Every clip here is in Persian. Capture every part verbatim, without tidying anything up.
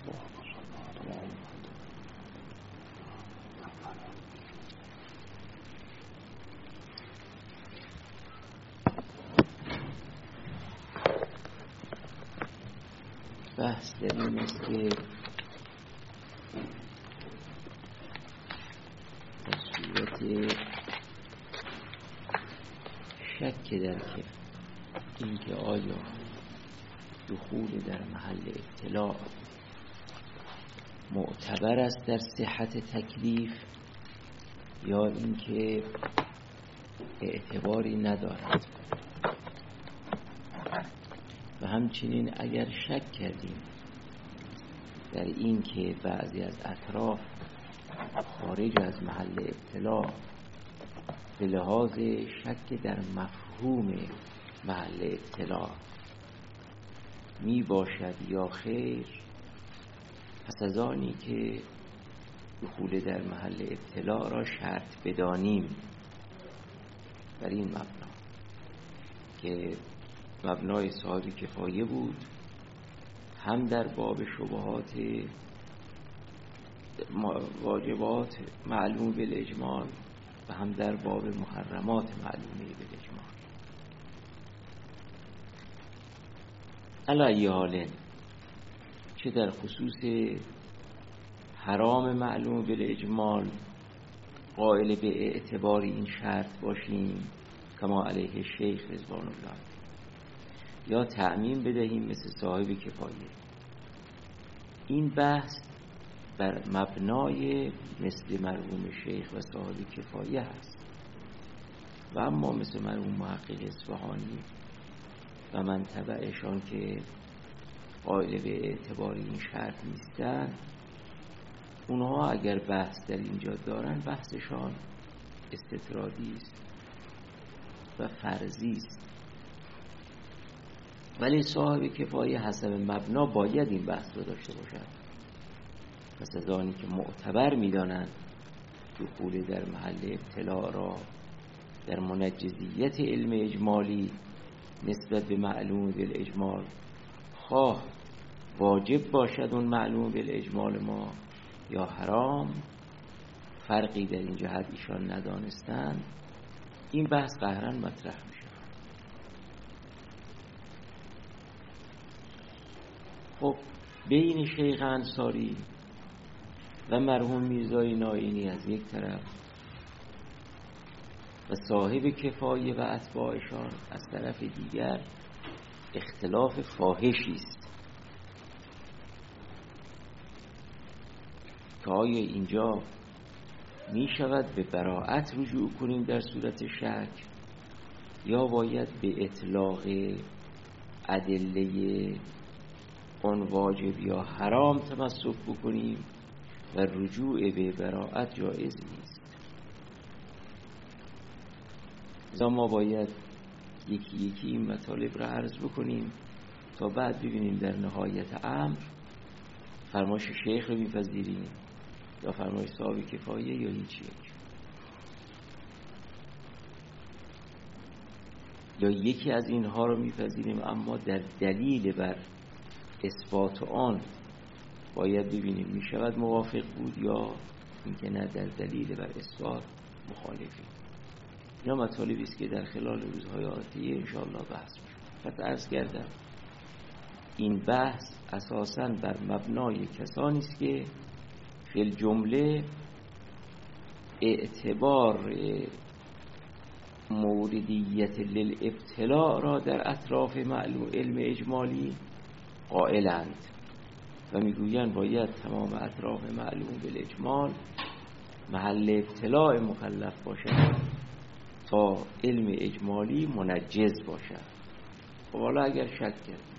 بحث در این است که در صورت شک در که این که آیا دخول در محل ابتلاع معتبر است در صحت تکلیف یا اینکه اعتباری ندارد، و همچنین اگر شک کردیم در این که بعضی از اطراف خارج از محل ابتلاع به لحاظ شک در مفهوم محل ابتلاع می باشد یا خیر، پس از آنی که دخول در محل ابتلاع را شرط بدانیم بر این مبنا که مبنای صاحب کفایه بود، هم در باب شبهات واجبات معلوم بالاجمال و هم در باب محرمات معلومه بالاجمال. علی حال چه در خصوص حرام معلوم بالاجمال قائل به اعتبار این شرط باشیم کما علیه شیخ رضوان الله، یا تعمیم بدهیم مثل صاحب کفایه. این بحث بر مبنای مثل مرحوم شیخ و صاحب کفایه هست، و اما مثل مرحوم محقق اصفهانی و من تبعشان که قائل به اعتبار این شرط نیستن، اونها اگر بحث در اینجا دارن بحثشان استطرادی است و فرضی است، ولی صاحب کفایه حسب مبنا باید این بحث رو داشته باشد. پس از آنی که معتبر می‌دانند دخول در محل ابتلاع را در منجزیت علم اجمالی نسبت به معلوم بالاجمال، خواه واجب باشد اون معلوم بالاجمال ما یا حرام، فرقی در این جهت ایشان ندانستند، این بحث قهراً مطرح میشه. خب بین شیخ انصاری و مرحوم میرزای نائینی از یک طرف و صاحب کفایه و اتباعشان از طرف دیگر اختلاف فاحشی است که آیا اینجا می شود به براءت رجوع کنیم در صورت شک، یا باید به اطلاق ادله اون واجب یا حرام تمسک بکنیم و رجوع به براءت جایز نیست. لذا ما باید یکی یکی این مطالب را عرض بکنیم تا بعد ببینیم در نهایت امر فرمایش شیخ رو میپذیریم یا فرمایش صاحب کفایه یا هیچ یک، یا یکی از اینها رو میپذیریم اما در دلیل بر اثبات آن باید ببینیم می شود موافق بود یا اینکه نه در دلیل بر اثبات مخالفی. اینا مطالبی است که در خلال روزهای آتیه انشاءالله بحث میشه. پس عرض کردم این بحث اساساً بر مبنای کسانی است که فی الجمله اعتبار موردیت للابتلاع را در اطراف معلوم علم اجمالی قائلند و میگویند باید تمام اطراف معلوم بالاجمال محل ابتلاع مکلف باشد تا علم اجمالی منجز باشد. و حالا اگر شک کردیم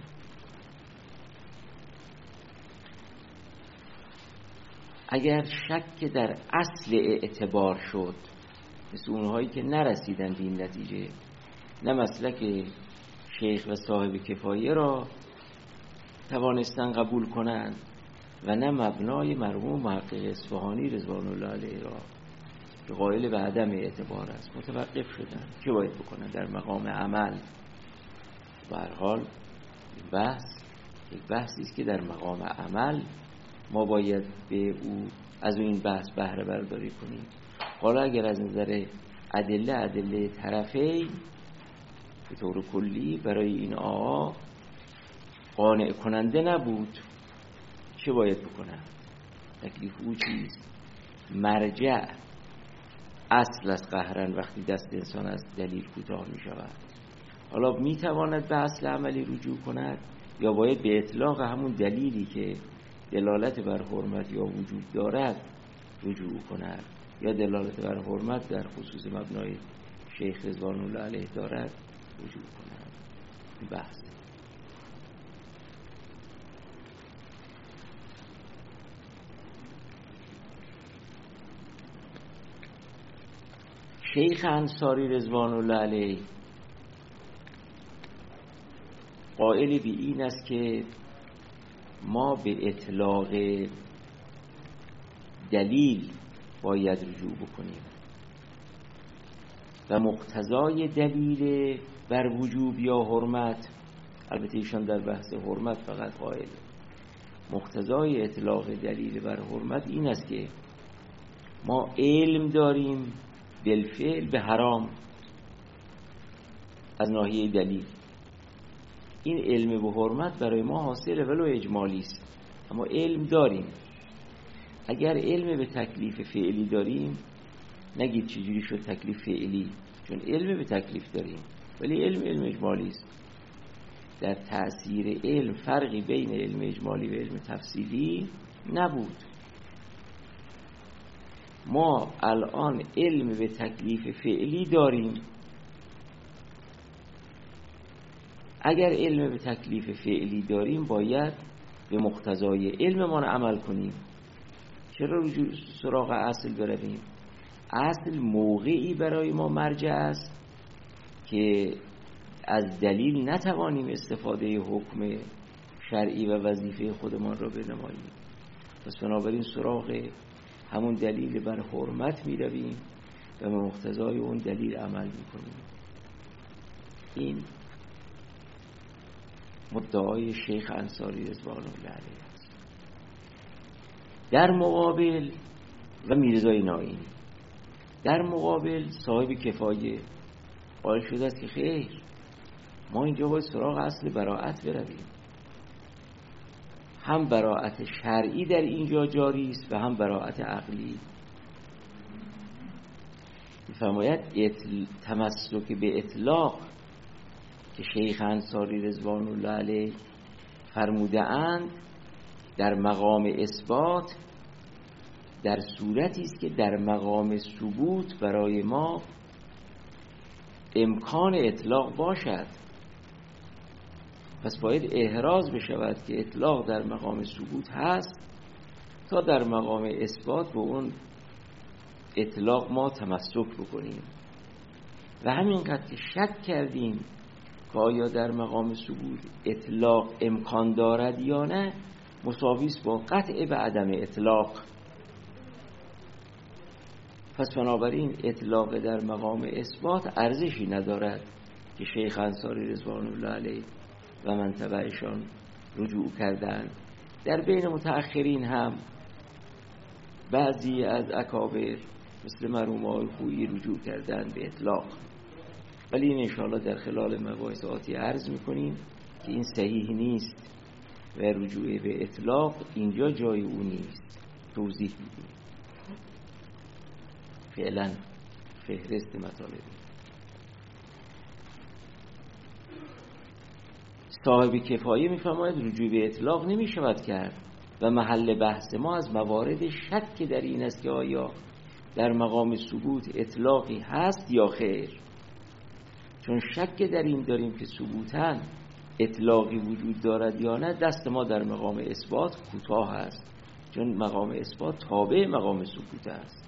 اگر شک در اصل اعتبار شد، مثل اونهایی که نرسیدن به این نتیجه، نه مسلک شیخ و صاحب کفایه را توانستن قبول کنند و نه مبنای مرحوم محقق اصفهانی رضوان الله علیه را که قائل به عدم اعتبار است، متوقف شدن. چه باید بکنن در مقام عمل؟ به هر حال این بحث یک بحثی است که در مقام عمل ما باید به او از این بحث بهره برداری کنیم. حالا اگر از نظر ادله ادله طرفین به طور کلی برای این آقا قانع کننده نبود، چه باید بکنه؟ تکلیف او چیست؟ مرجع اصل از قهرن وقتی دست انسان از دلیل کوتاه می شود. حالا می تواند به اصل عملی رجوع کند یا باید به اطلاق همون دلیلی که دلالت بر حرمت یا وجود دارد رجوع کند، یا دلالت بر حرمت در خصوص مبنای شیخ رضوان الله علیه دارد رجوع کند. این بحث شیخ انصاری رضوان الله علیه قائل به این است که ما به اطلاق دلیل باید رجوع بکنیم و مقتضای دلیل بر وجوب یا حرمت، البته ایشان در بحث حرمت فقط قائل، مقتضای اطلاق دلیل بر حرمت این است که ما علم داریم بالفعل به حرام از ناحیه دلیل. این علم به حرمت برای ما حاصله ولو اجمالی است، اما علم داریم. اگر علم به تکلیف فعلی داریم، نگید چجوری شد تکلیف فعلی، چون علم به تکلیف داریم، ولی علم علم اجمالی است. در تأثیر علم فرقی بین علم اجمالی و علم تفصیلی نبود. ما الان علم به تکلیف فعلی داریم. اگر علم به تکلیف فعلی داریم باید به مقتضای علممان عمل کنیم. چرا رجوع سراغ اصل برویم؟ اصل موقعی برای ما مرجع است که از دلیل نتوانیم استفاده حکم شرعی و وظیفه خودمان را بنماییم. پس بنابراین سراغ همون دلیل بر حرمت می رویم و به مقتضای اون دلیل عمل می کنیم. این مدعای شیخ انصاری رضوان الله علیه است. در مقابل و میرزای نائینی، در مقابل صاحب کفایه قائل شده است که خیر، ما اینجا باید سراغ اصل براءت برویم. هم براءت شرعی در اینجا جاری است و هم براءت عقلی. می‌فرماید اتل... تمسک به اطلاق که شیخ انصاری رضوان الله علیه فرموده اند در مقام اثبات در صورتی است که در مقام ثبوت برای ما امکان اطلاق باشد. پس باید احراز بشود که اطلاق در مقام ثبوت هست تا در مقام اثبات به اون اطلاق ما تمسک بکنیم. و همینقدر که شک کردیم که آیا در مقام ثبوت اطلاق امکان دارد یا نه، مساوی است با قطع به عدم اطلاق. پس بنابراین اطلاق در مقام اثبات ارزشی ندارد که شیخ انصاری رضوان الله علیه و من تبعشان رجوع کردند. در بین متأخرین هم بعضی از اکابر مثل مرحوم آقای خویی رجوع کردند به اطلاق، ولی این انشاءالله در خلال مباحث آتی عرض میکنیم که این صحیح نیست و رجوع به اطلاق اینجا جای او نیست. توضیح میدیم فعلا فهرست مطالبی. صاحب کفایه میفرماید رجوع به اطلاق نمی شود کرد و محل بحث ما از موارد شک در این است که آیا در مقام ثبوت اطلاقی هست یا خیر. چون شک در این داریم که ثبوتاً اطلاقی وجود دارد یا نه، دست ما در مقام اثبات کوتاه است، چون مقام اثبات تابع مقام ثبوت است.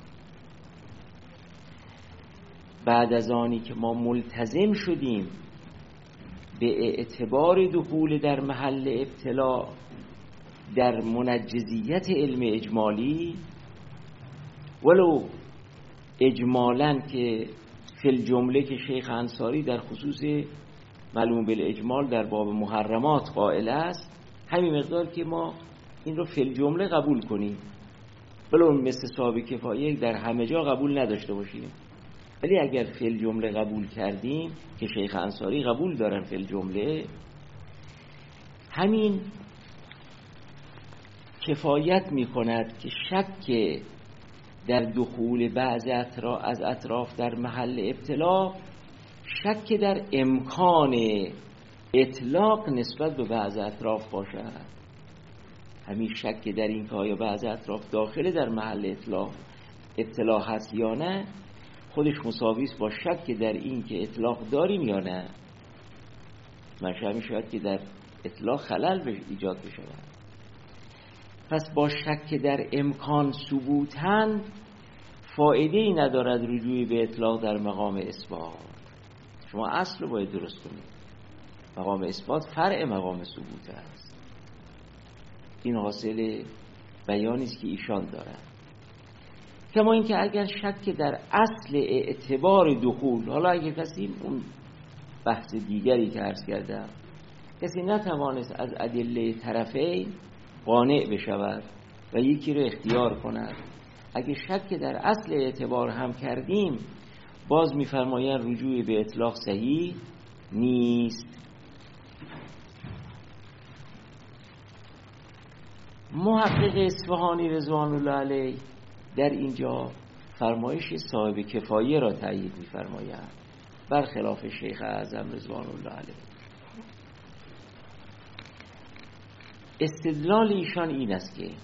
بعد از آنی که ما ملتزم شدیم به اعتبار دخول در محل ابتلا در منجزیت علم اجمالی، ولو اجمالاً که فی الجمله که شیخ انصاری در خصوص معلوم بالاجمال در باب محرمات قائل است، همین مقدار که ما این رو فی الجمله قبول کنیم، ولو مثل صاحب کفایه در همه جا قبول نداشته باشیم، ولی اگر فی الجمله قبول کردیم که شیخ انصاری قبول دارن فی الجمله، همین کفایت میکند که شک در دخول بعض اطراف از اطراف در محل ابتلا شک در امکان اطلاق نسبت به بعض اطراف باشد. همین شک در این که آیا بعض اطراف داخل در محل اطلاق ابتلا هست یا نه، خودش مساوی است با شک در این که اطلاق داریم یا نه. منشأ می شود که در اطلاق خلل به ایجاد بشود. پس با شک در امکان ثبوتاً فایده ای ندارد رجوعی به اطلاق در مقام اثبات. شما اصل رو باید درست کنید. مقام اثبات فرع مقام ثبوت است. این حاصل بیانی است که ایشان دارند. کما اینکه اگر شک در اصل اعتبار دخول، حالا اگر کسی، اون بحث دیگری که عرض کردم، کسی نتوانست از ادله طرفین قانع بشود و یکی رو اختیار کند، اگه شک در اصل اعتبار هم کردیم، باز می‌فرمایند رجوع به اطلاق صحیح نیست. محقق اصفهانی رضوان الله علیه در اینجا فرمایش صاحب کفایه را تأیید می‌فرمایند، برخلاف شیخ اعظم رضوان الله علیه. استدلال ایشان این است که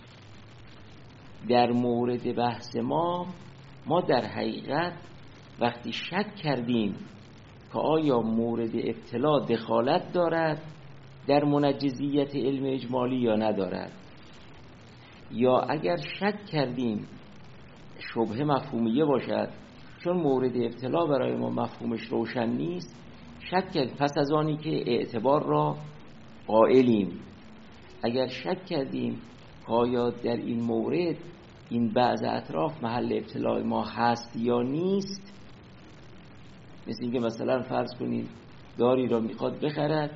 در مورد بحث ما ما در حقیقت وقتی شک کردیم که آیا مورد ابتلا دخالت دارد در منجزیت علم اجمالی یا ندارد، یا اگر شک کردیم شبهه مفهومیه باشد چون مورد ابتلا برای ما مفهومش روشن نیست، شک کرد پس از آنی که اعتبار را قائلیم، اگر شک کردیم آیا در این مورد این بعض اطراف محل ابتلاع ما هست یا نیست، مثل اینکه مثلا فرض کنید داری را میخواد بخرد،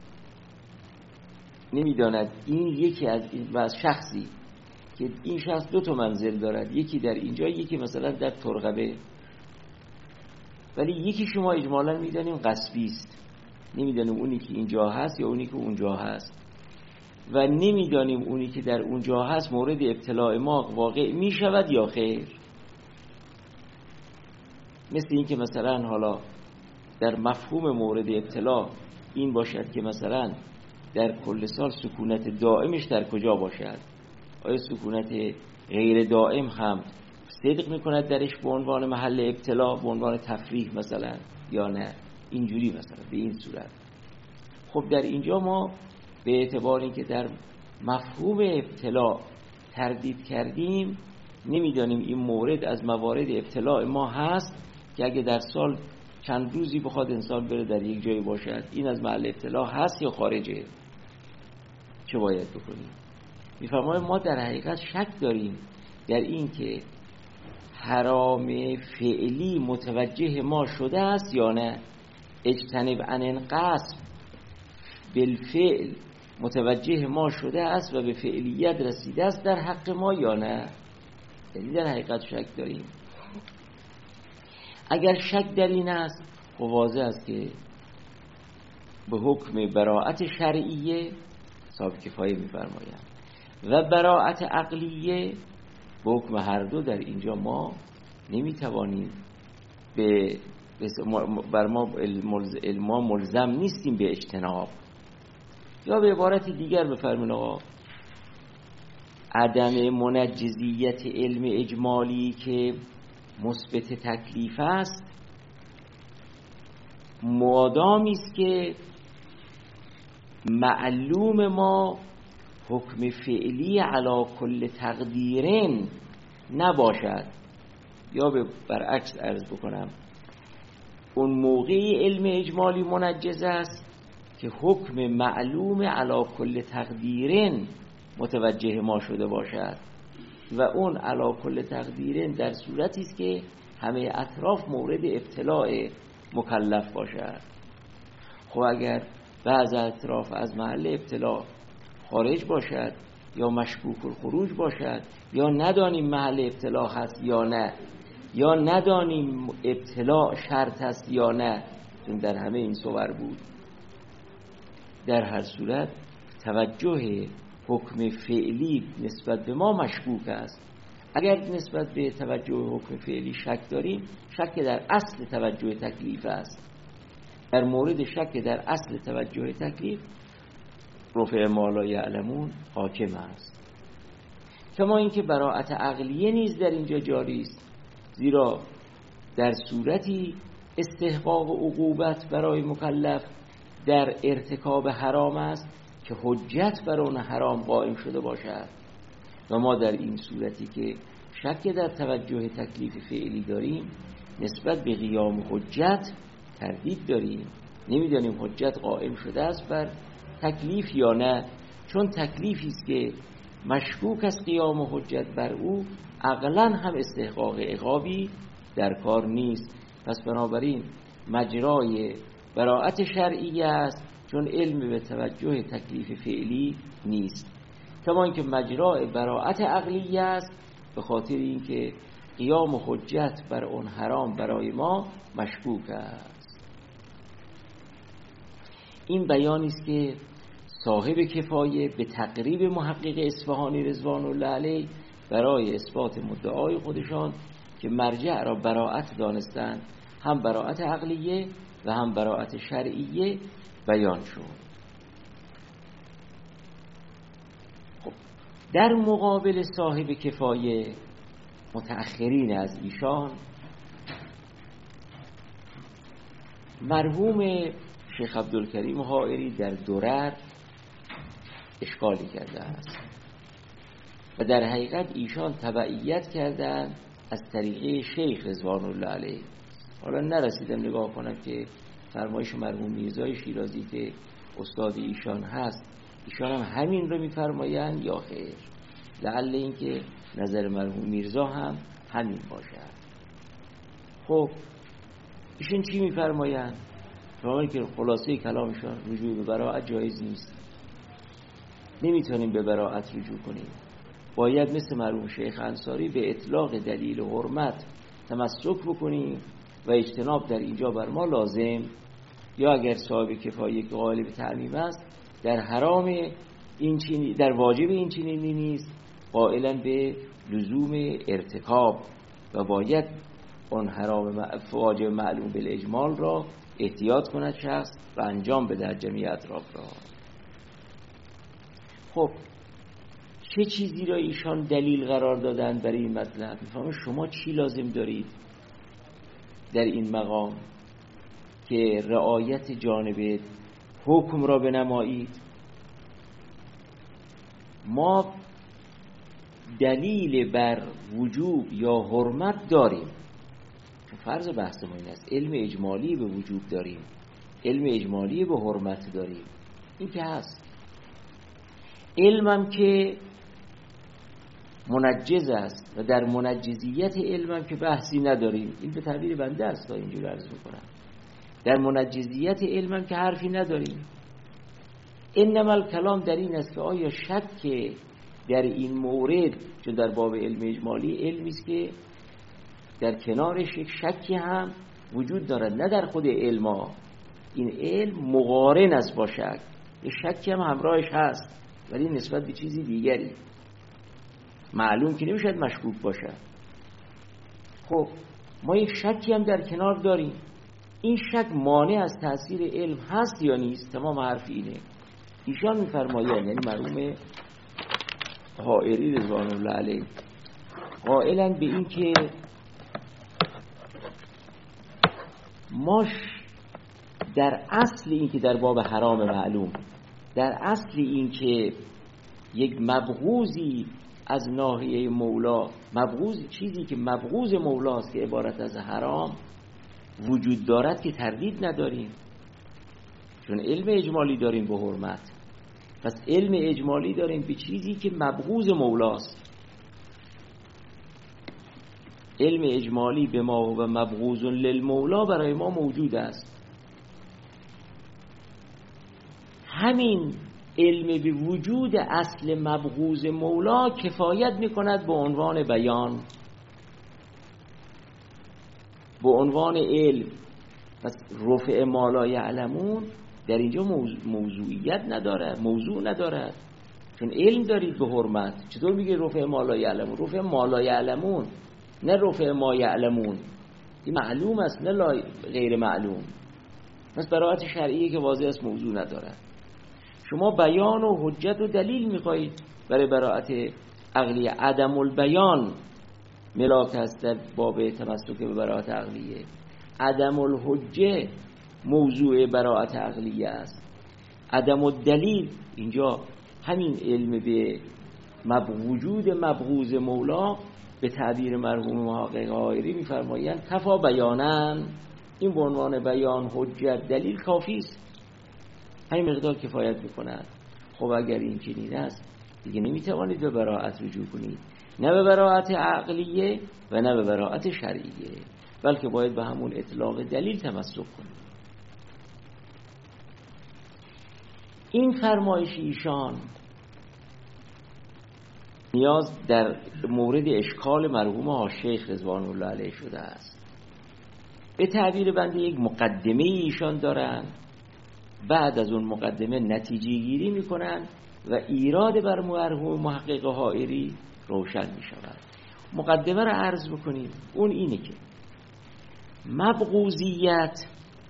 نمیداند این یکی از این بعض شخصی که این شخص دو تا منزل دارد، یکی در اینجا یکی مثلا در ترقبه، ولی یکی شما اجمالا میدانیم غصبی است، نمیدانیم اونی که اینجا هست یا اونی که اونجا هست، و نمیدانیم اونی که در اونجا هست مورد ابتلاع ما واقع می شود یا خیر. مثل این که مثلا حالا در مفهوم مورد ابتلاع این باشد که مثلا در کل سال سکونت دائمش در کجا باشد، آیا سکونت غیر دائم هم صدق میکند درش به عنوان محل ابتلاع، به عنوان تفریح مثلا، یا نه اینجوری مثلا به این صورت. خب در اینجا ما به اعتبار اینکه در مفهوم ابتلاع تردید کردیم، نمیدانیم این مورد از موارد ابتلاع ما هست که اگه در سال چند روزی بخواد انسان بره در یک جایی باشد، این از محل ابتلاع هست یا خارجه، چه باید بکنیم؟ میفرمایم ما در حقیقت شک داریم در این که حرام فعلی متوجه ما شده است یا نه، اجتنب عن القصد بالفعل متوجه ما شده است و به فعلیت رسیده است در حق ما یا نه. یعنی در حقیقت شک داریم. اگر شک در این است، خب واضح است که به حکم براءت شرعیه صاحب کفایه می‌فرمایند و براءت عقلیه به حکم هر دو در اینجا ما نمیتوانیم به بر ما علما ملزم نیستیم به اجتناب. یا به عبارت دیگر بفرمایید آقا عدم منجزیت علم اجمالی که مثبت تکلیف است مادامی است که معلوم ما حکم فعلی علی کل تقدیرین نباشد، یا به برعکس عرض بکنم اون موقعی علم اجمالی منجز است که حکم معلوم علی کل تقدیرین متوجه ما شده باشد، و اون علی کل تقدیرین در صورتی است که همه اطراف مورد ابتلاع مکلف باشد. خب اگر بعض اطراف از محل ابتلاع خارج باشد یا مشکوک الخروج باشد، یا ندانیم محل ابتلا هست یا نه، یا ندانیم ابتلا شرط است یا نه، چون در همه این صور بود. در هر صورت توجه حکم فعلی نسبت به ما مشکوک است. اگر نسبت به توجه حکم فعلی شک داریم، شک در اصل توجه تکلیف است. در مورد شک در اصل توجه تکلیف رفع ما لا یعلمون حاکم است. کما اینکه براءت عقلیه نیز در اینجا جاری است، زیرا در صورتی استحقاق عقوبت برای مکلف در ارتکاب حرام است که حجت بر آن حرام قائم شده باشد، و ما در این صورتی که شک در توجه تکلیف فعلی داریم نسبت به قیام حجت تردید داریم، نمیدانیم حجت قائم شده است بر تکلیف یا نه، چون تکلیفی است که مشکوک است قیام حجت بر او، عقلاً هم استحقاق عقابی در کار نیست. پس بنابراین مجرای براءت شرعی است، چون علم به توجه تکلیف فعلی نیست. کما اینکه مجرای براءت عقلی است، به خاطر اینکه قیام حجت بر اون حرام برای ما مشکوک است. این بیانی است که صاحب کفایه به تقریب محقق اصفهانی رضوان الله علیه برای اثبات مدعای خودشان که مرجع را براءت دانستند، هم براءت عقلیه و هم براءت شرعیه بیان شد. خب در مقابل صاحب کفایه متأخرین از ایشان مرحوم شیخ عبدالکریم حائری در درر اشکالی کرده است و در حقیقت ایشان تبعیت کردند از طریقه شیخ رضوان الله علیه. حالا نرسیدم نگاه کنم که فرمایش مرحوم میرزای شیرازی که استاد ایشان هست، ایشان هم همین رو میفرمایند یا خیر؟ لعل این که نظر مرحوم میرزا هم همین باشد. خب ایشان چی میفرمایند؟ فرمایی که خلاصه کلامشان رجوع به براءت جایز نیست، نمیتونیم به براءت رجوع کنیم، باید مثل مرحوم شیخ انصاری به اطلاق دلیل حرمت تمسک بکنیم و اجتناب در اینجا بر ما لازم، یا اگر صاحب کفایه که قائل به تعمیم است در حرام این چینی در واجب این چنینی نیست، قائلا به لزوم ارتکاب و باید اون حرام واجب معلوم بالاجمال را احتیاط کند شخص و انجام بده در جمعی اطراف را. خب چه چیزی را ایشان دلیل قرار دادن برای این مطلب؟ میفهمم شما چی لازم دارید در این مقام که رعایت جانب حکم را بنمایید؟ ما دلیل بر وجوب یا حرمت داریم، چون فرض بحث ما این است علم اجمالی به وجوب داریم، علم اجمالی به حرمت داریم، این که هست. علمم که منجز است و در منجزیت علمم که بحثی نداریم، این به تعبیر بنده است تا اینجور عرض میکنم، در منجزیت علمم که حرفی نداریم. انما الکلام در این است که آیا شک در این مورد، چون در باب علم اجمالی علمی است که در کنارش یک شکی هم وجود دارد، نه در خود علما، این علم مقارن است با شک، یک شکی هم همراهش هست ولی نسبت به چیزی دیگری، معلوم که نمیشد مشکوک باشه. خب ما یک شکی هم در کنار داریم، این شک مانع از تأثیر علم هست یا نیست؟ تمام حرف اینه. ایشان میفرمایند، یعنی مرحوم حائری رضوان الله علیه، قائلا به این که ما در اصل این که در باب حرام معلوم، در اصل این که یک مبغوزی از ناحیه مولا، مبغوز چیزی که مبغوز مولاست که عبارت از حرام وجود دارد که تردید نداریم، چون علم اجمالی داریم به حرمت. پس علم اجمالی داریم به چیزی که مبغوز مولاست، علم اجمالی به ما و مبغوز للمولا برای ما موجود است. همین علم به وجود اصل مبغوض مولا کفایت میکند به عنوان بیان، به عنوان علم. پس رفع ما لا یعلمون در اینجا موضوعیت نداره، موضوع نداره، چون علم دارید به حرمت. چطور میگه رفع ما لا یعلمون؟ رفع ما لا یعلمون، نه رفع ما یعلمون. این معلوم است، نه لا غیر معلوم. پس براءت شرعیه که واضح است موضوع نداره. شما بیان و حجت و دلیل میخواهید برای براءت عقلیه. عدم البیان ملاک است در باب تمسک به براءت عقلیه. عدم الحجه موضوع براءت عقلیه است. عدم الدلیل اینجا همین علم به وجود مبغوض مولا به تعبیر مرحوم محقق حائری میفرمایند کفا بیانن، این به عنوان بیان، حجت، دلیل کافی است، همین مقدار کفایت میکند. خب اگر این چنین است دیگه نمیتوانید به براءت رجوع کنید، نه به براءت عقلیه و نه به براءت شرعیه، بلکه باید به همون اطلاق دلیل تمسک کنید. این فرمایش ایشان نیاز در مورد اشکال مرحوم شیخ رضوان الله علیه شده است. به تعبیر بنده یک مقدمه ایشان دارن، بعد از اون مقدمه نتیجه گیری میکنن و ایراد بر مرحوم محقق حائری روشن میشود. مقدمه رو عرض بکنیم. اون اینه که مبغوضیت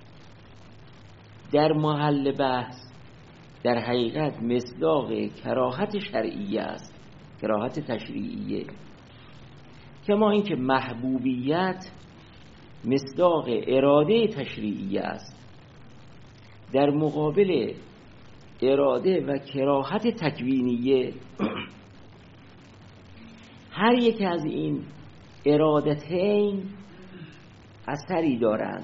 در محل بحث در حقیقت مصداق کراهت شرعیه است، کراهت تشریعیه، کما اینکه محبوبیت مصداق اراده تشریعیه است. در مقابل اراده و کراهت تکوینیه هر یک از این ارادتین اثری دارند،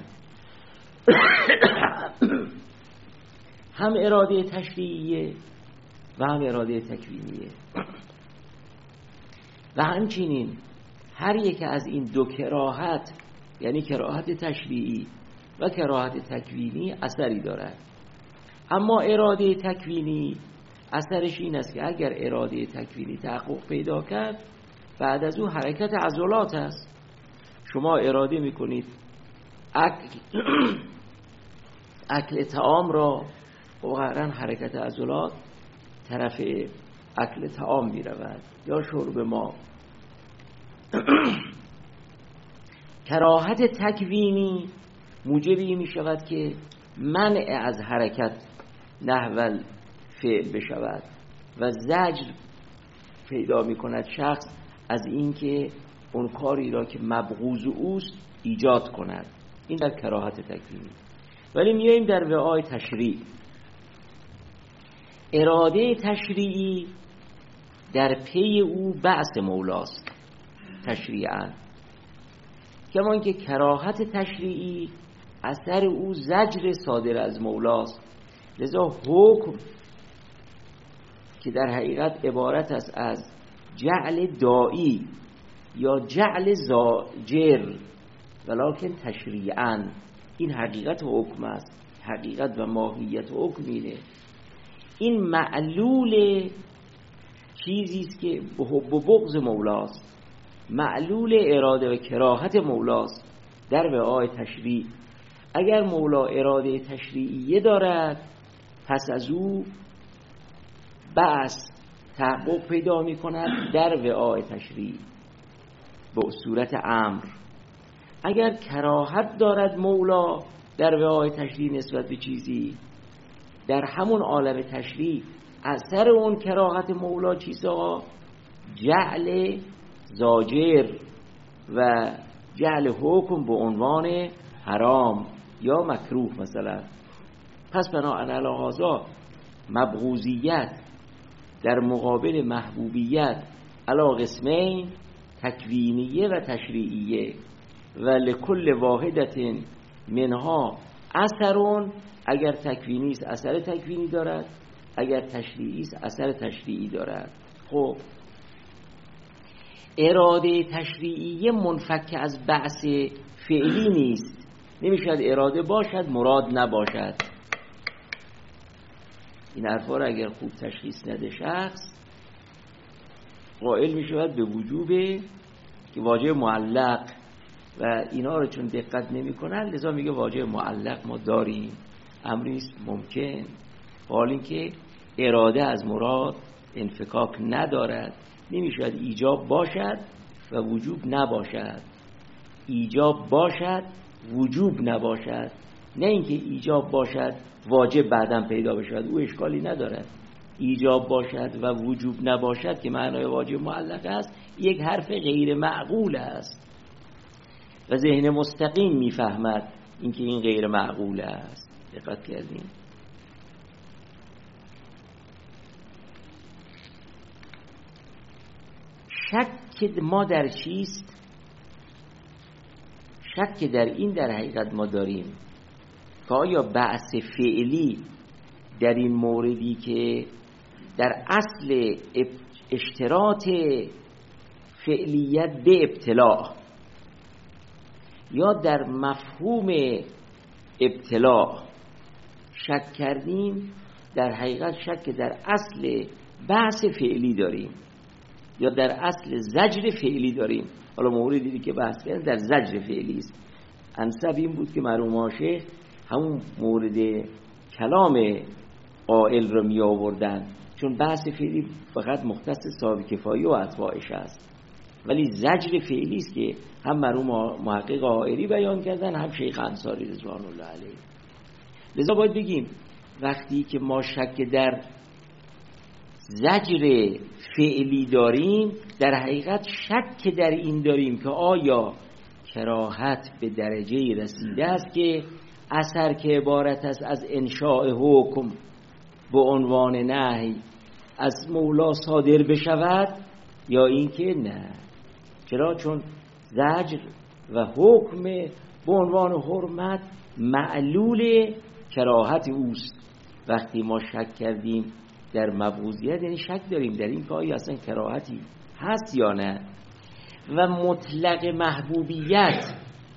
هم اراده تشریعیه و هم اراده تکوینیه. و همچنین هر یک از این دو کراهت، یعنی کراهت تشریعی و کراهت تکوینی، اثری دارد. اما اراده تکوینی اثرش این است که اگر اراده تکوینی تحقق پیدا کرد، بعد از او حرکت عضلات است. شما اراده میکنید اکل اکل طعام را، و قرآن حرکت عضلات طرف اکل طعام میرود، یا شرب ما. کراهت تکوینی موجبی می شود که منع از حرکت نحو فعل بشود و زجر پیدا می کند شخص از اینکه اون کاری را که مبغوض اوست ایجاد کند. این در کراهت تکوینی. ولی میاییم در وعای تشریع. اراده تشریعی در پی او بعث مولاست تشریعاً، کما اینکه کراهت تشریعی اثر او زجر صادر از مولاست. لذا حکم که در حقیقت عبارت است از جعل دائی یا جعل زاجر ولکن تشریعاً، این حقیقت حکم است. حقیقت و ماهیت حکم اینه. این معلول چیزی است که به حب و بغض مولاست، معلول اراده و کراهت مولاست در وعای تشریع. اگر مولا اراده تشریعیه دارد، پس از او بعث تحقق پیدا می کند در وعای تشریع به صورت امر. اگر کراهت دارد مولا در وعای تشریع نسبت به چیزی، در همون عالم تشریع اثر اون کراهت مولا چیست آقا؟ جعل زاجر و جعل حکم به عنوان حرام یا مکروه مثلا. پس بناء علی هذا مبغوضیت در مقابل محبوبیت علی قسمین، تکوینیه و تشریعیه، و لکل واحدت منها اثرون. اگر تکوینی است اثر تکوینی دارد، اگر تشریعی است اثر تشریعی دارد. خب اراده تشریعی منفک از بعث فعلی نیست. نمیشد اراده باشد مراد نباشد. این حرفا رو اگر خوب تشخیص نده شخص، قائل می شود به وجوب که واژه معلق و اینا رو چون دقت نمی کنن لذا میگه واژه معلق ما داریم، امری است ممکن، حال این که اراده از مراد انفکاک ندارد، نمی شود ایجاب باشد و وجوب نباشد، ایجاب باشد وجوب نباشد، نه اینکه ایجاب باشد واجب بعداً پیدا بشود، او اشکالی ندارد. ایجاب باشد و وجوب نباشد که معنای واژه معلق است، یک حرف غیر معقول است و ذهن مستقیم میفهمد اینکه این غیر معقول است. دقت کردین؟ شک ما در چیست؟ شک در این در حقیقت ما داریم که آیا بعث فعلی در این موردی که در اصل اشتراط فعلیت به ابتلاع یا در مفهوم ابتلاع شک کردیم، در حقیقت شک در اصل بعث فعلی داریم یا در اصل زجر فعلی داریم. حالا موردی که بحث کردن در زجر فعلی است. انسب این بود که مرحوم شیخ همون مورد کلام قائل رو می آوردن، چون بحث فعلی فقط مختص صاحب کفایی و اتباعش است، ولی زجر فعلی است که هم مرحوم محقق حائری بیان کردن هم شیخ انصاری رضوان الله علیه. لذا باید بگیم وقتی که ما شک در زجر فعلی داریم، در حقیقت شک در این داریم که آیا کراهت به درجه رسیده است که اثر که عبارت است از انشاء حکم به عنوان نهی از مولا صادر بشود یا اینکه نه. چرا؟ چون زجر و حکم به عنوان حرمت معلول کراهت اوست. وقتی ما شک کردیم در مبغوضیت، یعنی شک داریم در این که آیا اصلا کراهتی هست یا نه. و مطلق محبوبیت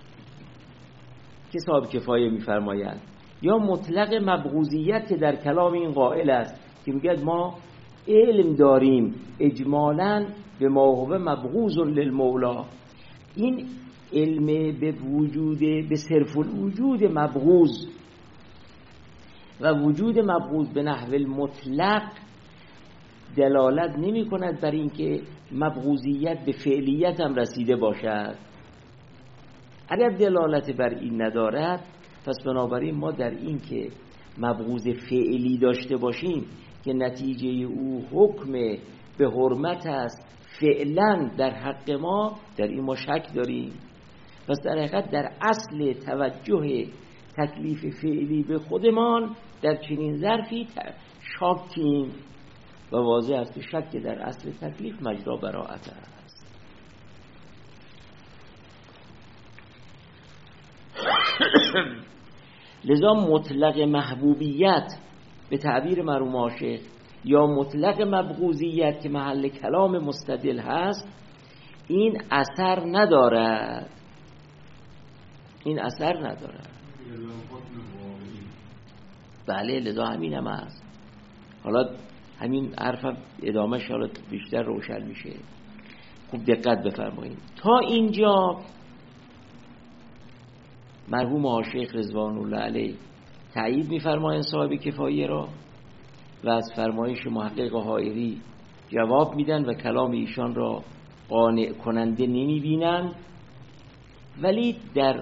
که صاحب کفایه می‌فرمایند، یا مطلق مبغوضیت که در کلام این قائل است که میگه ما علم داریم اجمالاً به ما هو مبغوض للمولا، این علم به وجود به صرف الوجود مبغوض و وجود مبغوض به نحو المطلق دلالت نمی کند بر این که مبغوضیت به فعلیت هم رسیده باشد. اگر دلالت بر این ندارد، پس بنابراین ما در این که مبغوض فعلی داشته باشیم که نتیجه او حکم به حرمت است فعلا در حق ما، در این ما شک داریم. پس در حقیقت در اصل توجه تکلیف فعلی به خودمان در چنین ظرفی شاکیم و واضح است که شک در اصل تکلیف مجرا براءت است. لذا مطلق محبوبیت به تعبیر مرحوم عاشق یا مطلق مبغوضیت که محل کلام مستدل هست، این اثر ندارد، این اثر ندارد. بله، لذا همین هم هست. حالا همین حرف ادامهش حالا بیشتر روشن میشه. خوب دقت بفرمایید. تا اینجا مرحوم عاشق رضوان الله علیه تایید میفرمایند صاحب کفایه را و از فرمایش محقق حائری جواب میدن و کلام ایشان را قانع کننده نمیبینن، ولی در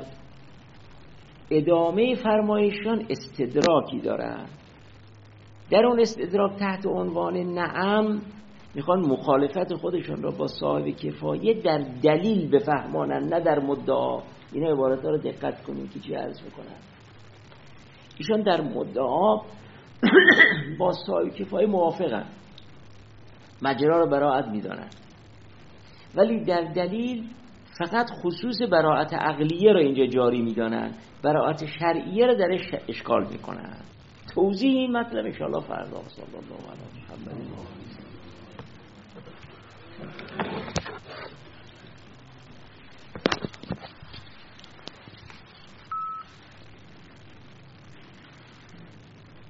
ادامه فرمایشان استدراکی دارن. در اون استدراک تحت عنوان نعم میخوان مخالفت خودشون را با صاحب کفایه در دلیل بفهمانن، نه در مدعا. این عبارت ها رو دقت کنید که چی عرض میکنن. ایشان در مدعا با صاحب کفایه موافقن، مجرا رو براءت میدانن، ولی در دلیل فقط خصوص براءت عقلیه رو اینجا جاری میدانن، براءت شرعیه رو درش اشکال میکنن. توضیح این مطلب انشاءالله فردا. صلی الله علیه و محمد.